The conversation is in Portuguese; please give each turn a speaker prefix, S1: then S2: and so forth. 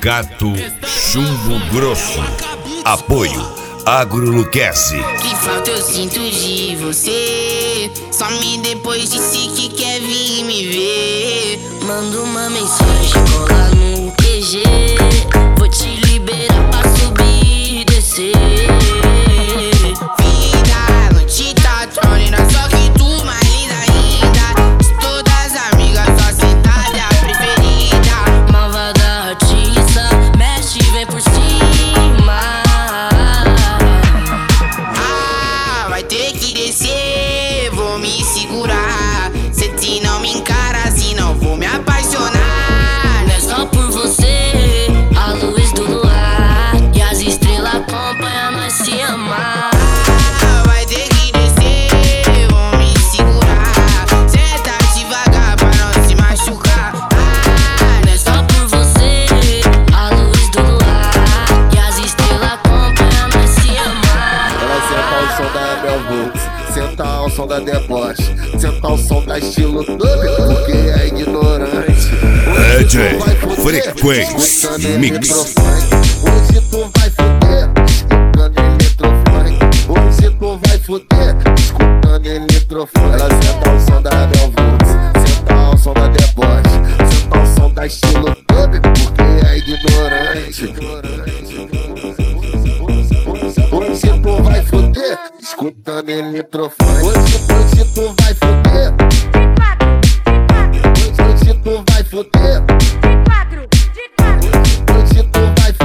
S1: Sindicato Chumbo Grosso. Apoio Agroluquece.
S2: Que falta eu sinto de você. Some depois disse que quer vir me ver. Manda uma mensagem, cola no QG. Vou te liberar pra subir e descer. Vida, noite tá trolling, só que tu mais linda ainda. De todas as amigas, só sentada é a preferida. Malvada artista, mexe, vem por cima. Vai ter que descer, vou me segurar. Se não me encara, senão vou me apaixonar. Não é só por você, a luz do luar e as estrelas acompanham nós se amar. Vai ter que descer, vou me segurar. Senta devagar pra não se machucar. Não é só por você, a luz do luar e as estrelas acompanham nós se amar.
S3: Ela senta ao som da Bel Volts, senta ao som da deboche, senta ao som da estilo dub, porque é ignorante.
S1: DJ Frequência Mix.
S3: Hoje tu vai fuder, escutando eletrofone. Hoje tu vai fuder, escutando eletrofone. Ela senta ao som da Bel Volts, senta ao som da deboche, senta ao som da estilo dub, porque é ignorante. Hoje tu vai fuder, escutando eletrofone. Hoje tu vai fuder. Hoje tu vai fuder. Hoje tu vai fuder.